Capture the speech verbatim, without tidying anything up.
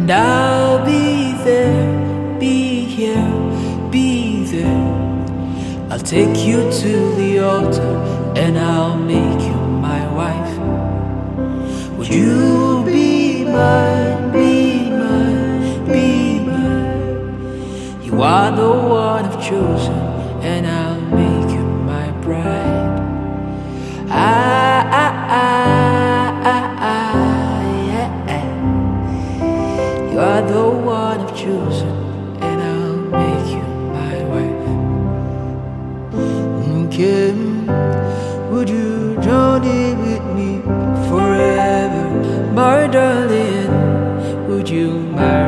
and I'll be there, be here, be there. I'll take you to the altar and I'll make you my wife. Would you be mine, be mine, be mine? You are the one I've chosen and I'll make you my bride. I, I, I, I, I, yeah, yeah. You are the one I've chosen and I'll make you my wife. Kim, would you journey with me forever? My darling, would you marry